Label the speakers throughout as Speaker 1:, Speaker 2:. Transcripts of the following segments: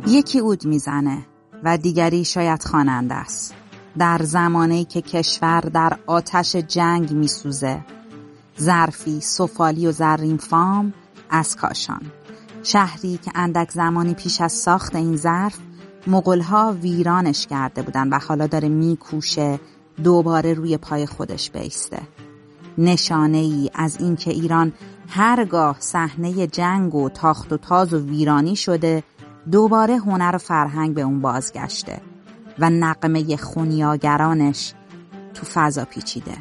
Speaker 1: یکی عود میزنه و دیگری شاید خواننده است. در زمانی که کشور در آتش جنگ میسوزه، ظرفی سفالی و زرین فام از کاشان، شهری که اندک زمانی پیش از ساخت این ظرف مغول‌ها ویرانش کرده بودن و حالا داره میکوشه دوباره روی پای خودش بایسته. نشانه‌ای از این که ایران هرگاه صحنه جنگ و تاخت و تاز و ویرانی شده، دوباره هنر و فرهنگ به اون بازگشته و نغمه خونیاگرانش تو فضا پیچیده.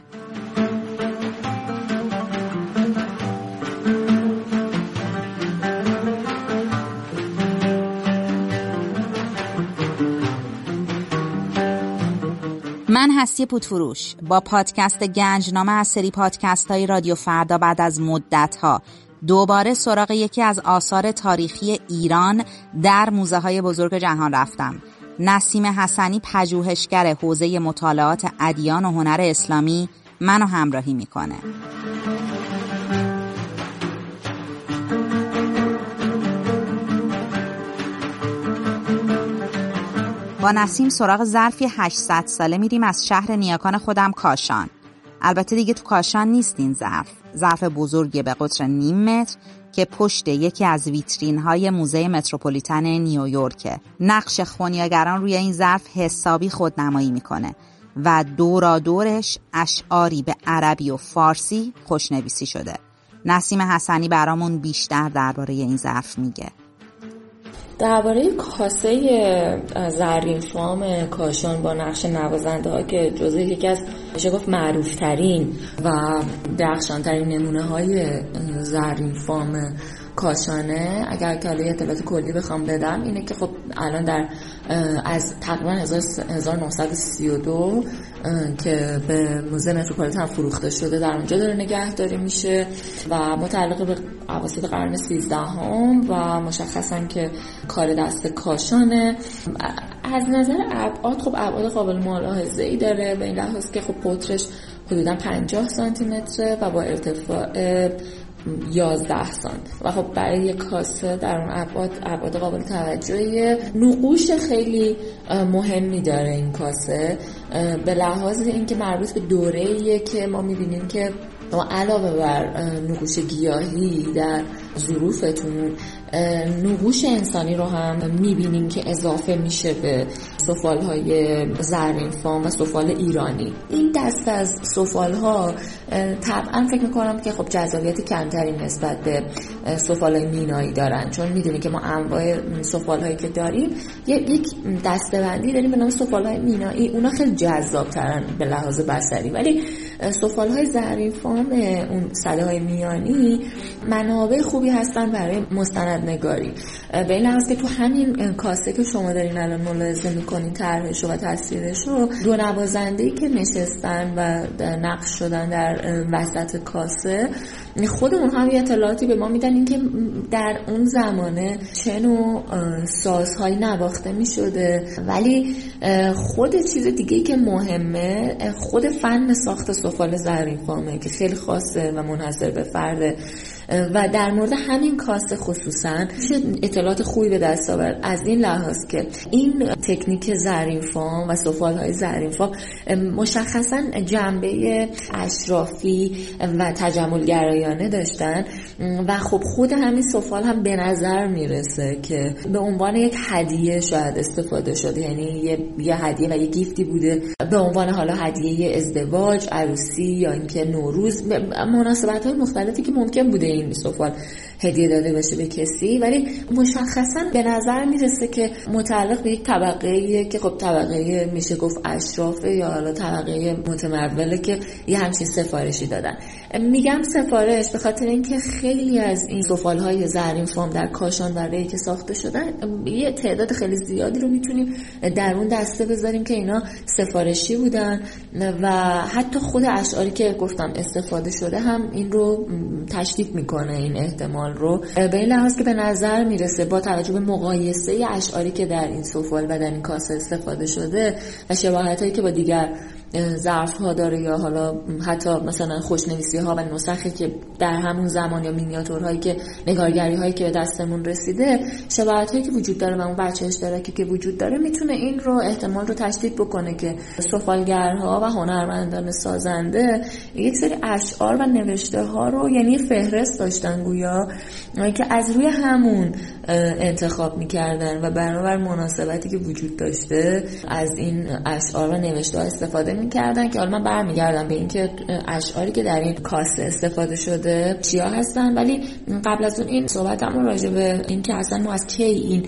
Speaker 1: من هستی پودفروش با پادکست گنجنامه از سری پادکست های رادیو فردا بعد از مدت‌ها دوباره سراغ یکی از آثار تاریخی ایران در موزه های بزرگ جهان رفتم. نسیم حسنی، پژوهشگر حوزه مطالعات ادیان و هنر اسلامی، منو همراهی میکنه. با نسیم سراغ ظرفی 800 ساله میریم از شهر نیاکان خودم، کاشان. البته دیگه تو کاشان نیست این ظرف بزرگی به قطر نیم متر که پشت یکی از ویترین‌های موزه متروپولیتن نیویورکه. نقش خونیاگران روی این ظرف حسابی خودنمایی میکنه و دورا دورش اشعاری به عربی و فارسی خوشنویسی شده. نسیم حسنی برامون بیشتر درباره این ظرف میگه.
Speaker 2: درباره کاسه زرین فام کاشان با نقش نوازنده ها که جزو یکی از میشه گفت معروف ترین و درخشان ترین نمونه های زرین فام کاشانه، اگر که اطلاعات کلی بخوام بدم اینه که خب الان در از تقریبا 1932 که به موزه متروپولیتن فروخته شده در اونجا داره نگهداری میشه و متعلق به اواسط قرن 13 و مشخصا که کار دست کاشانه. از نظر ابعاد خب ابعاد قابل ملاحظه‌ای داره، به این لحاظ که خب قطرش حدودا 50 سانتی متره و با ارتفاع 11 سانت و خب برای یک کاسه در اون ابعاد قابل توجهیه. نقوش خیلی مهمی داره این کاسه به لحاظ اینکه مربوط به دوره‌ایه که ما می‌بینیم که ما علاوه بر نقوش گیاهی در ظروفتون نقوش انسانی رو هم میبینیم که اضافه میشه به سفالهای زرین فام و سفال ایرانی. این دست از سفالها طبعا فکر میکنم که خب جذابیت کمتری نسبت به سفالهای مینایی دارن، چون میدونی که ما انواع سفالهایی که داریم یک دسته‌بندی داریم به نام سفالهای مینایی، اونا خیلی جذاب‌ترن به لحاظ بصری، ولی سفالهای زرین فام اون سده‌های میانی منابع خوبی هستن برای مستندنگاری. به این لحاظ که تو همین کاسه که شما دارین الان ملاحظه میکنین طرحشو و تصویرشو، دو نوازنده‌ای که نشستن و نقش شدن در وسط کاسه، خود اون هم یه اطلاعاتی به ما میدن این که در اون زمانه چه نوع سازهایی نواخته میشده، ولی خود چیز دیگه‌ای که مهمه خود فن ساخت سفال زرین فامه که خیلی خاصه و منحصر به فرده و در مورد همین کاسه خصوصا اطلاعات خوبی به دست آورد از این لحاظ که این تکنیک زرین فام و سفالهای زرین فام مشخصا جنبه اشرافی و تجمل گرایانه داشتن و خب خود همین سفال هم به نظر میرسه که به عنوان یک هدیه شاید استفاده شده، یعنی یه هدیه و یه گیفتی بوده به عنوان حالا هدیه ازدواج، عروسی یا اینکه نوروز، مناسبت‌های مختلفی که ممکن بوده این سفال هدیه داده بشه به کسی، ولی مشخصا به نظر میرسه که متعلق به یک طبقه‌ایه که خب طبقه میشه گفت اشراف یا حالا طبقه متموله که یه همچین سفارشی دادن. میگم سفارش به خاطر اینکه خیلی از این سفالهای زرین فام در کاشان و ری که ساخته شدن یه تعداد خیلی زیادی رو میتونیم در اون دسته بذاریم که اینا سفارشی بودن و حتی خود اشعاری که گفتم استفاده شده هم این رو تشدید میکنه این احتمال رو، به این لحاظ که به نظر میرسه با توجه به مقایسه اشعاری که در این سفال و در این کاسه استفاده شده و شباهتایی که با دیگر ظرف ها داره یا حالا حتی مثلا خوشنویسی ها و نسخی که در همون زمان یا مینیاتورهایی که نگارگری هایی که به دستمون رسیده، شباهت هایی که وجود داره و اون بچه اشتراکی که وجود داره میتونه این رو احتمال رو تشدید بکنه که سفالگرها و هنرمندان سازنده یک سری اشعار و نوشته ها رو یعنی فهرست داشتن گویا که از روی همون انتخاب میکردن و بنابر مناسبتی که وجود داشته از این اشعار و نوشته ها استفاده میکردن. که حالا من برمیگردم به اینکه اشعاری که در این کاسه استفاده شده چیا هستن، ولی قبل از اون این صحبتمون راجع به این که اصلا ما از کی این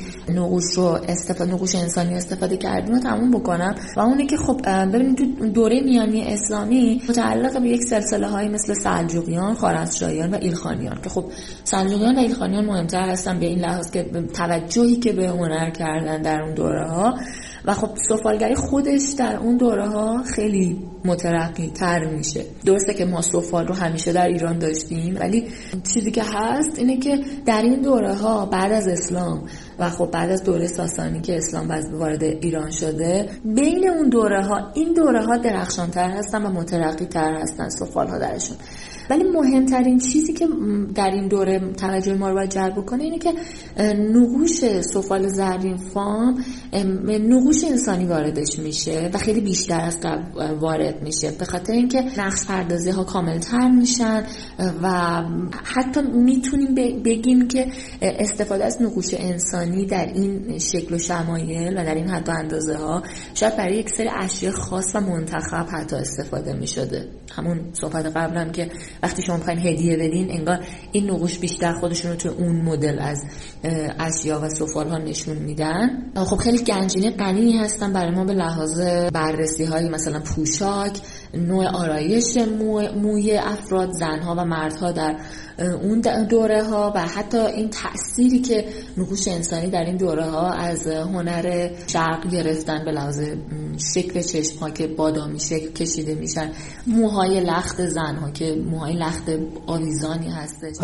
Speaker 2: نقوش انسانی استفاده کردیم رو تموم بکنم. و اونه که خب ببینید تو دوره میانی اسلامی متعلق به یک سلسله های مثل سلجوقیان، خوارزمشاهیان و ایلخانیان که خب سلجوقیان و ایلخانیان مهمتر هستن به این لحاظ که توجهی که به هنر کردن در اون دوره ها و خب سفالگری خودش در اون دوره ها خیلی مترقی تر میشه. درسته که ما سفال رو همیشه در ایران داشتیم، ولی چیزی که هست اینه که در این دوره ها بعد از اسلام و خب بعد از دوره ساسانی که اسلام وارد ایران شده، بین اون دوره ها این دوره ها درخشان تر هستن و مترقی تر هستن سفال ها درشون. ولی مهمترین چیزی که در این دوره توجه ما رو باید جلب کنه اینه که نقوش سفال زرین فام نقوش انسانی واردش میشه و خیلی بیشتر از قبل وارد میشه، به خاطر اینکه نقش پردازی ها کاملتر میشن و حتی میتونیم بگیم که استفاده از نقوش انسانی در این شکل و شمایل و در این حد و اندازه ها شاید برای یک سری اشیاء خاص و منتخب حتی استفاده میشده. همون صحبت قبلم که وقتی شما میخواین هدیه بدین انگار این نقوش بیشتر خودشون رو تو اون مدل از اشیا و سفال ها نشون میدن. خب خیلی گنجینه غنی هستن برای ما به لحاظ بررسی های مثلا پوشاک، نوع آرایش موی افراد، زنها و مردها در اون دوره ها و حتی این تأثیری که نقوش انسانی در این دوره ها از هنر شرق گرفتن به لحاظ شکل چشم ها که بادامی شکل کشیده میشن، موهای لخت زنها که موهای لخت آویزانی هستش.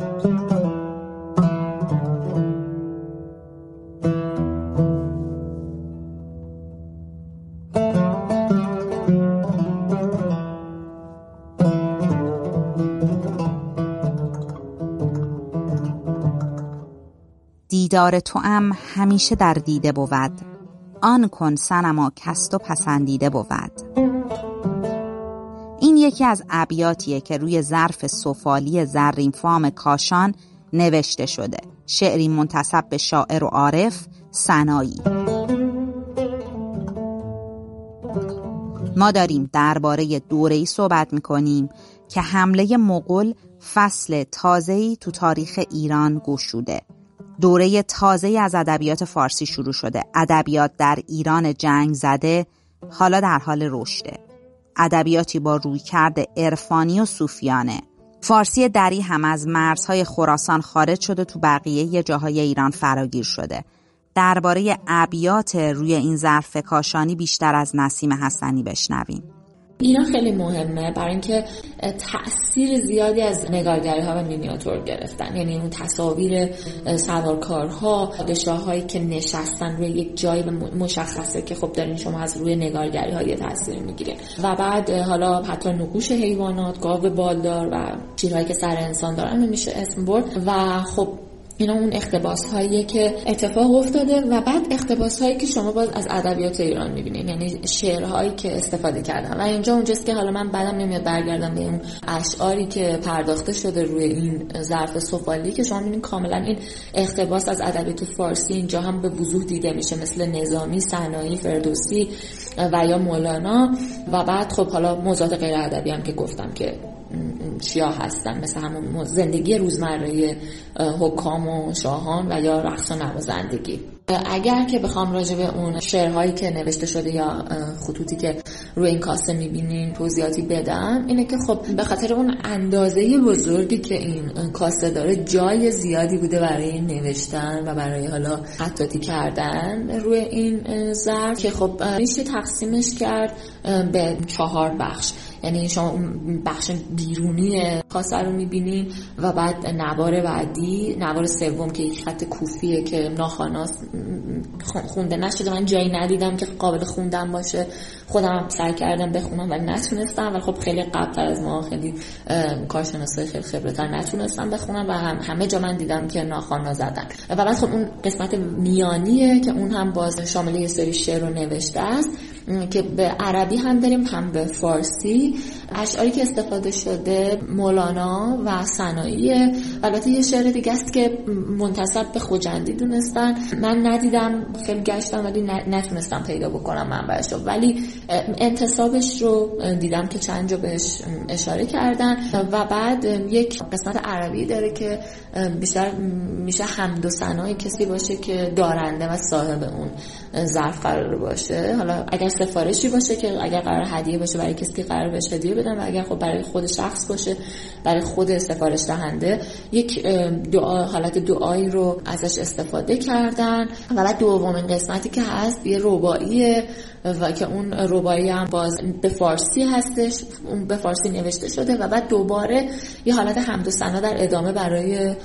Speaker 1: دیدار توام همیشه در دیده بود، آن کن صنما کست و پسندیده بود. این یکی از ابیاتیه که روی ظرف سفالی زرین فام کاشان نوشته شده، شعری منتسب به شاعر و عارف سنایی. ما داریم درباره دوره‌ای صحبت می‌کنیم که حمله مغول فصل تازه‌ای تو تاریخ ایران گشوده. دوره تازه‌ای از ادبیات فارسی شروع شده. ادبیات در ایران جنگ زده حالا در حال رشده. ادبیاتی با رویکرد عرفانی و صوفیانه. فارسی دری هم از مرزهای خراسان خارج شده تو بقیه جاهای ایران فراگیر شده. درباره ابیات روی این ظرف کاشانی بیشتر از نسیم حسنی بشنویم.
Speaker 2: اینا خیلی مهمه برای اینکه تأثیر زیادی از نگارگری ها و مینیاتور گرفتن، یعنی اون تصاویر سوارکارها، پادشاهایی که نشستن روی یک جای مشخصه که خب دارین شما از روی نگارگری ها یه تأثیر میگیرین و بعد حالا حتی نقوش حیوانات، گاو بالدار و چیزهایی که سر انسان دارن میشه اسم برد و خب اینا اون اقتباس هاییه که اتفاق افتاده و بعد اقتباس هایی که شما باز از ادبیات ایران میبینین، یعنی شعرهایی که استفاده کردن و اینجا اونجاست که حالا من بعدم نمیاد برگردم به اون اشعاری که پرداخته شده روی این ظرف سفالی که شما میبینین کاملا این اقتباس از ادبیات فارسی اینجا هم به وضوح دیده میشه، مثل نظامی، سنایی، فردوسی و یا مولانا و بعد خب حالا موضوعات غیر ادبی هم که گفتم که چیا هستن، مثل همون زندگی روزمره حکام و شاهان و یا رقص و نوازندگی. اگر که بخوام راجع به اون شعرهایی که نوشته شده یا خطوطی که روی این کاسه میبینین توضیحاتی بدم، اینه که خب به خاطر اون اندازه بزرگی که این کاسه داره جای زیادی بوده برای نوشتن و برای حالا خطاطی کردن روی این ظرف که خب میشه تقسیمش کرد به 4 بخش. یعنی شما بخش بیرونی کاسه رو میبینین و بعد نوار بعدی، نوار سوم که یک خط کوفیه که ناخواناست خونده نشده، من جایی ندیدم که قابل خوندن باشه خودم سعی کردم بخونم ولی نتونستم، ولی خب خیلی قبل‌تر از ما خیلی کارشناسای خیلی خبره‌تر نتونستم بخونم و همه جا من دیدم که ناخوانا زدن. و بعد خب اون قسمت میانیه که اون هم باز شامل یه سری شعر و نوشته است که به عربی هم داریم هم به فارسی. اشعاری که استفاده شده مولانا و سناییه. البته یه شعر دیگه است که منتسب به خوجندی دونستن، من ندیدم، خیلی گشتم ولی نتونستم پیدا بکنم منبعش رو، ولی انتسابش رو دیدم که چند جا بهش اشاره کردن. و بعد یک قسمت عربی داره که بیشتر میشه حمد و ثنای کسی باشه که دارنده و صاحب اون ظرف قرار باشه. حالا اگر سفارشی باشه که اگر قرار هدیه باشه برای کسی که قرار بهش هدیه بدن، و اگر خب برای خود شخص باشه برای خود سفارش دهنده، یک دعا، حالت دعایی رو ازش استفاده کردن. و بعد دومین قسمتی که هست یه رباعیه و که اون رباعی هم باز به فارسی هستش، اون به فارسی نوشته شده و بعد دوباره یه حالت حمد و ثنا در ادامه برای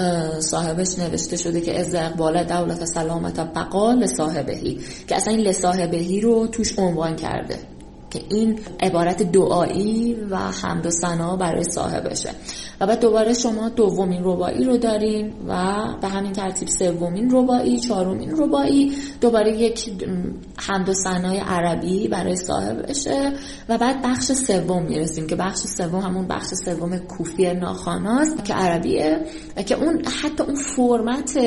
Speaker 2: صاحبش نوشته شده که از اقبال دولت سلامت بقا لصاحبهی، که اصلا این لصاحبهی رو توش عنوان کرده که این عبارت دعایی و حمد و ثنا برای صاحبشه. و بعد دوباره شما دومین رباعی رو دارین و به همین ترتیب سومین رباعی، چهارمین رباعی، دوباره یک حمد و ثنای عربی برای صاحبشه. و بعد بخش سوم میرسیم که بخش سوم همون بخش سوم کوفی ناخواناست که عربیه، که اون حتی اون فرمت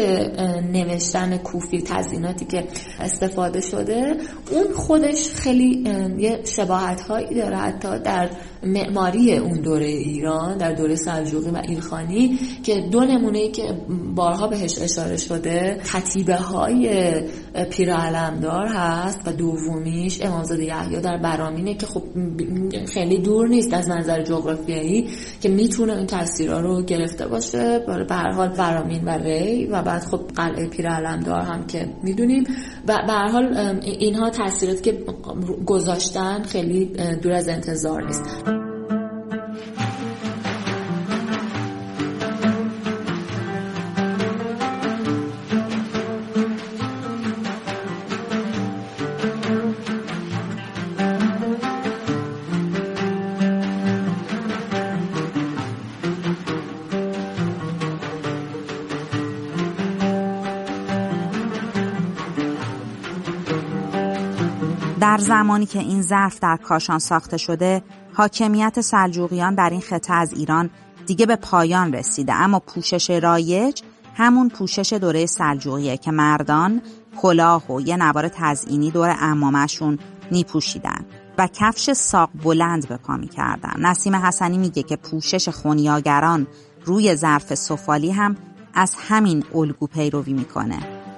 Speaker 2: نوشتن کوفی، تزییناتی که استفاده شده، اون خودش خیلی یه شباهت هایی داره حتی در معماری اون دوره ایران، در دوره سلجوقی و ایلخانی، که دو نمونه‌ای که بارها بهش اشاره شده کتیبه های پیر علمدار هست و دومیش امامزاده یحیی در برامینه که خب خیلی دور نیست از منظر جغرافیایی که میتونه این تاثیرها رو گرفته باشه. به هر حال برامین و ری و بعد خب قلعه پیر علمدار هم که میدونیم. و به هر حال اینها تاثیراتی که گذاشتن خیلی دور از انتظار نیست.
Speaker 1: در زمانی که این ظرف در کاشان ساخته شده، حاکمیت سلجوقیان در این خطه از ایران دیگه به پایان رسیده، اما پوشش رایج همون پوشش دوره سلجوقیه که مردان کلاه و یه نوار تزئینی دور عمامه‌شون میپوشیدن و کفش ساق بلند به پا میکردن. نسیم حسنی میگه که پوشش خونیاگران روی ظرف سفالی هم از همین الگو پیروی میکنه.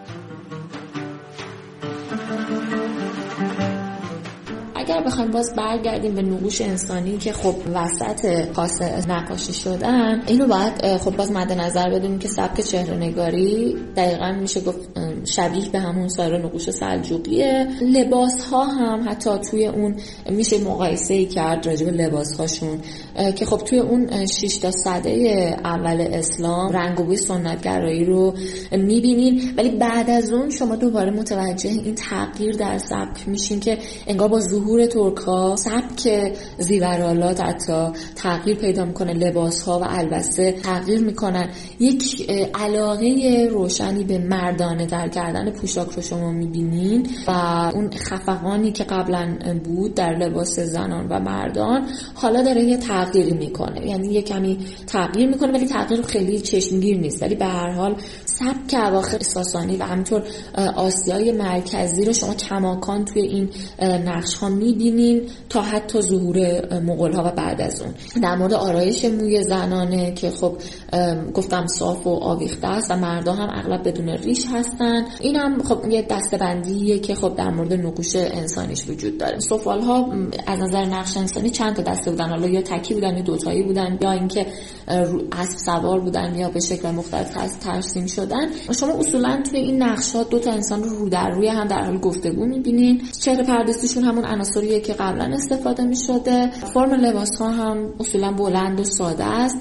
Speaker 2: اگر بخوایم باز برگردیم به نقوش انسانی که خب وسط کاسه نقاشی شدن، اینو باید خب باز مد نظر بدونیم که سبک چهره‌نگاری دقیقاً میشه گفت شبیه به همون سایر نقوش سلجوقیه. لباس ها هم حتی توی اون میشه مقایسه‌ای کرد راجع به لباس هاشون که خب توی اون 6 تا سده اول اسلام رنگ و بوی سنت‌گرایی رو میبینین، ولی بعد از اون شما دوباره متوجه این تغییر در سبک میشین که انگار با ظهور ترک‌ها سبک زیورالات حتی تغییر پیدا میکنه، لباس‌ها و البسه تغییر میکنن. یک علاقه روشنی به مردانه در کردن پوشاک رو شما میبینین و اون خفقانی که قبلا بود در لباس زنان و مردان حالا داره یه تغییری میکنه، یعنی یه کمی تغییر میکنه ولی تغییر خیلی چشمگیر نیست. ولی به هر حال سبک اواخر ساسانی و همینطور آسیای مرکزی رو شما کماکان توی این نقش ها میبینین تا حتی ظهور مغول ها و بعد از اون. در مورد آرایش موی زنانه که خب گفتم صاف و آویخته است و مردان هم اغلب بدون ریش هستن. این هم خب یه دسته‌بندیه که خب در مورد نقوش انسانیش وجود داره. سفال ها از نظر نقش انسانی چند تا دسته بودن، حالا یا تکی بودن یا دوتایی بودن یا اینکه اسب سوار بودن یا به شکل مختلف ترسیم شدن. شما اصولا توی این نقشات دو تا انسان رو در روی هم در حال گفتگو می‌بینین. چهره پردازیشون همون عناصریه که قبلا استفاده می‌شده. فرم لباس‌ها هم اصولا بلند و ساده است.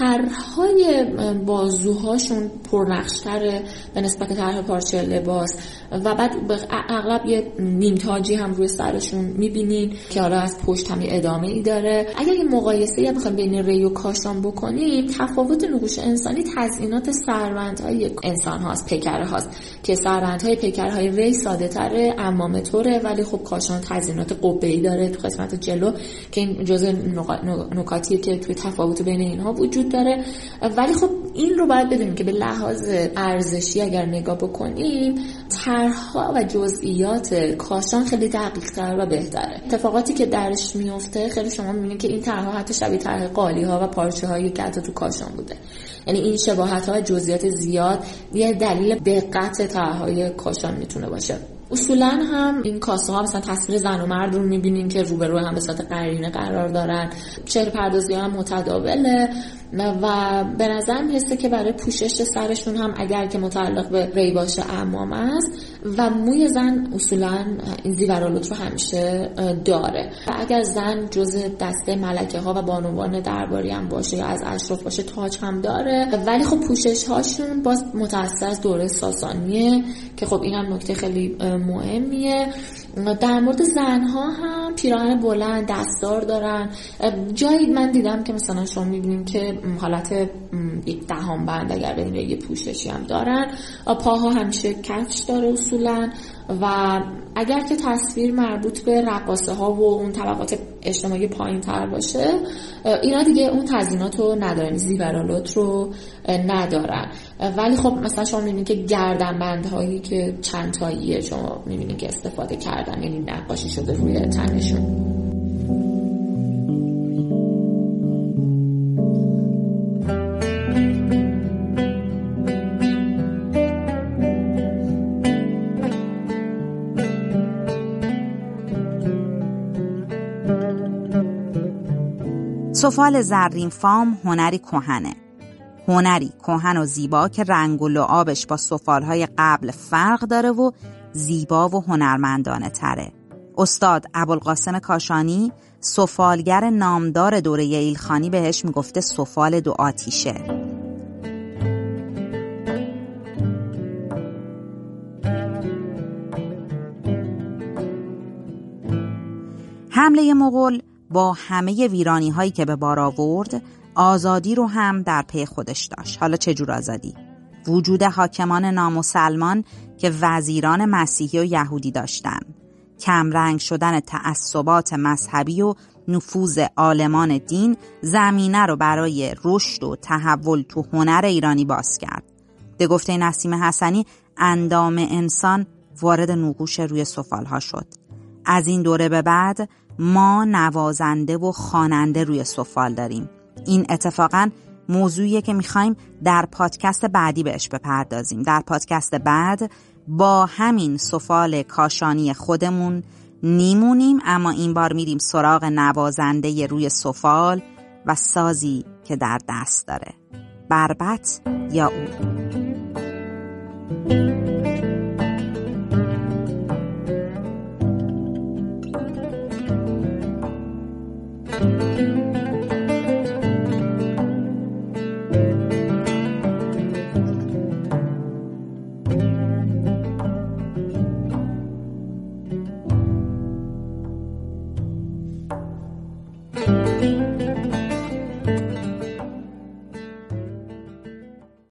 Speaker 2: طرح‌های بازوهاشون پرنقش‌تره به نسبت طرح پارچه لباس و بعد اغلب یه نیم تاجی هم روی سرشون می‌بینین که حالا از پشت هم ادامه‌ای داره. اگر این مقایسه یا بخوایم بین ری و کاشان بکنیم، تفاوت نقوش انسانی تزیینات سربندهای انسان هاست، پیکره هاست که سربندهای پیکره های ری ساده تره، عمامه طوره، ولی خب کاشان تزیینات قبه‌ای داره تو قسمت جلو که این جزء نکاتیه که توی تفاوت بین اینها وجود داره. ولی خب این رو باید بدونیم که به لحاظ ارزشی اگر نگاه بکنیم، طرح‌ها و جزئیات کاشان خیلی دقیق‌تر و بهتره. اتفاقاتی که درش میفته خیلی شما می‌بینید که این طرح‌ها حتی شبیه طرح قالی‌ها و پارچه‌هایی که حتی تو کاشان بوده. یعنی این شباهت‌ها و جزئیات زیاد یه دلیل دقت طرح‌های کاشان میتونه باشه. اصولا هم این کاسه ها مثلا تصویر زن و مرد رو میبینین که روبرو هم به صورت قرینه قرار دارن، چهره پردازی هم متداوله و به نظر میرسه که برای پوشش سرشون هم اگر که متعلق به ری باشه عمامه است و موی زن اصولا این زیورآلود رو همیشه داره و اگر زن جزء دسته ملکه ها و بانوان درباری هم باشه یا از اشراف باشه تاج هم داره. ولی خب پوشش هاشون باز متأثر از دوره ساسانیه که خب این هم نکته خیلی مهمیه. در مورد زنها هم پیراهن بلند دستدار دارن. جایی من دیدم که مثلا شما میبینیم که حالت یک دهان بند اگر بدین یه پوششی هم دارن. پاها همیشه کفش داره اصولا و اگر که تصویر مربوط به رقاصه ها و اون طبقات اجتماعی پایین تر باشه، اینا دیگه اون تزیینات رو ندارن، زیورآلود رو ندارن. ولی خب مثلا شما میبینید که گردنبند هایی که چند تاییه شما میبینید که استفاده کردن، یعنی نقاشی شده روی تنشون.
Speaker 1: سفال زرین فام هنری کهنه. هنری کهن و زیبا که رنگ و لعابش با سفالهای قبل فرق داره و زیبا و هنرمندانه تره. استاد ابوالقاسم کاشانی، سفالگر نامدار دوره ایلخانی، بهش میگفته سفال دو آتیشه. حمله مغول با همه ویرانی هایی که به بار آورد، آزادی رو هم در پی خودش داشت. حالا چجور آزادی؟ وجود حاکمان نامسلمان که وزیران مسیحی و یهودی داشتن، کمرنگ شدن تعصبات مذهبی و نفوذ عالمان دین زمینه رو برای رشد و تحول تو هنر ایرانی باز کرد. به گفته نسیم حسنی، اندام انسان وارد نقوش روی سفالها شد. از این دوره به بعد ما نوازنده و خواننده روی سفال داریم. این اتفاقاً موضوعیه که میخوایم در پادکست بعدی بهش بپردازیم. در پادکست بعد با همین سفال کاشانی خودمون نیمونیم، اما این بار میریم سراغ نوازنده روی سفال و سازی که در دست داره، بربط یا او.